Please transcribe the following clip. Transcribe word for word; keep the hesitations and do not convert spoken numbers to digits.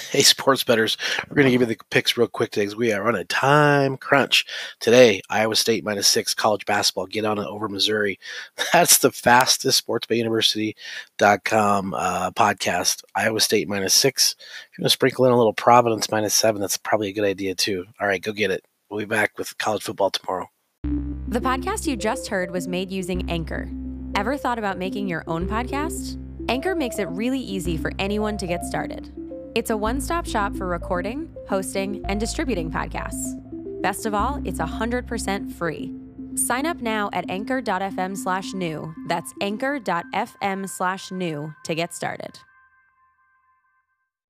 Hey, sports bettors, we're going to give you the picks real quick today because we are on a time crunch. Today, Iowa State minus six, college basketball. Get on it over Missouri. That's the fastest sports bay university dot com uh, podcast. Iowa State minus six. If you want to sprinkle in a little Providence minus seven, that's probably a good idea too. All right, go get it. We'll be back with college football tomorrow. The podcast you just heard was made using Anchor. Ever thought about making your own podcast? Anchor makes it really easy for anyone to get started. It's a one-stop shop for recording, hosting, and distributing podcasts. Best of all, it's one hundred percent free. Sign up now at anchor.fm slash new. That's anchor.fm slash new to get started.